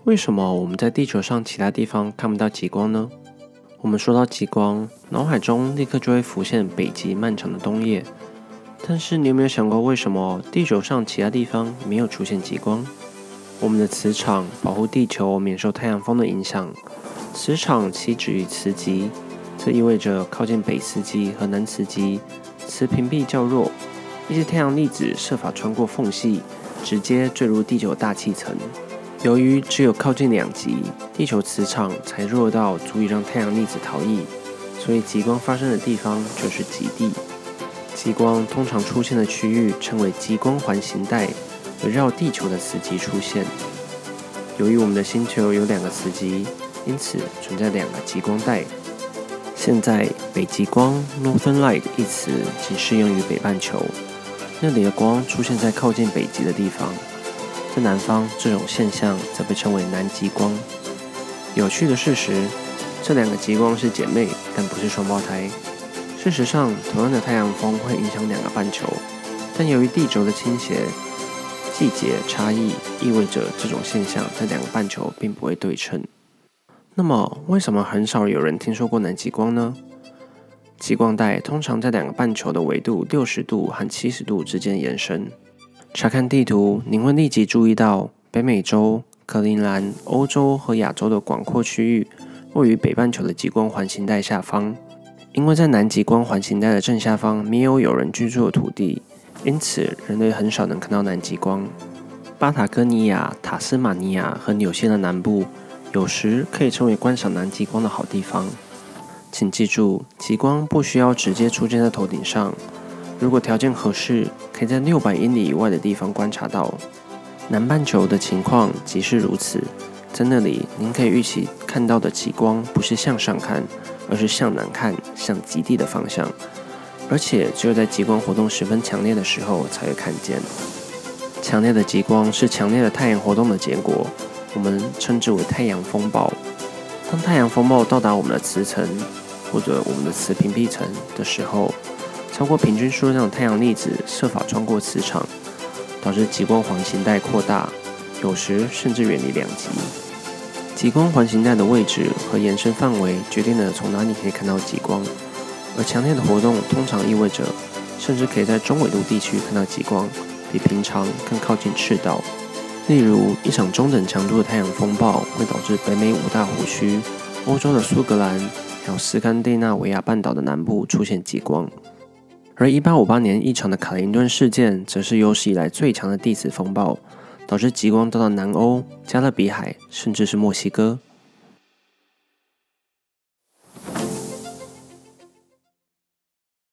为什么我们在地球上其他地方看不到极光呢？我们说到极光，脑海中立刻就会浮现北极漫长的冬夜。但是你有没有想过，为什么地球上其他地方没有出现极光？我们的磁场保护地球免受太阳风的影响，磁场栖止于磁极，这意味着靠近北磁极和南磁极，磁屏蔽较弱，一些太阳粒子设法穿过缝隙，直接坠入地球大气层。由于只有靠近两极，地球磁场才弱到足以让太阳粒子逃逸，所以极光发生的地方就是极地。极光通常出现的区域称为极光环形带，围绕地球的磁极出现。由于我们的星球有两个磁极，因此存在两个极光带。现在北极光 Northern Light 一词仅适用于北半球，那里的光出现在靠近北极的地方。在南方，这种现象则被称为南极光。有趣的事实，这两个极光是姐妹，但不是双胞胎。事实上，同样的太阳风会影响两个半球，但由于地轴的倾斜、季节差异，意味着这种现象在两个半球并不会对称。那么，为什么很少有人听说过南极光呢？极光带通常在两个半球的纬度60度和70度之间延伸。查看地图，您会立即注意到北美洲、格陵兰、欧洲和亚洲的广阔区域位于北半球的极光环形带下方。因为在南极光环形带的正下方没有人居住的土地，因此人类很少能看到南极光。巴塔哥尼亚、塔斯马尼亚和纽西兰南部有时可以称为观赏南极光的好地方。请记住，极光不需要直接出现在头顶上，如果条件合适，可以在600英里以外的地方观察到。南半球的情况即是如此，在那里您可以预期看到的极光不是向上看，而是向南看，向极地的方向，而且只有在极光活动十分强烈的时候才会看见。强烈的极光是强烈的太阳活动的结果，我们称之为太阳风暴。当太阳风暴到达我们的磁层或者我们的磁屏蔽层的时候，超过平均数量的太阳粒子设法穿过磁场，导致极光环形带扩大，有时甚至远离两极。极光环形带的位置和延伸范围决定了从哪里可以看到极光，而强烈的活动通常意味着甚至可以在中纬度地区看到极光，比平常更靠近赤道。例如，一场中等强度的太阳风暴会导致北美5大湖区、欧洲的苏格兰还有斯堪的纳维亚半岛的南部出现极光。而1858年一场的卡林顿事件则是有史以来最强的地磁风暴，导致极光到南欧、加勒比海，甚至是墨西哥。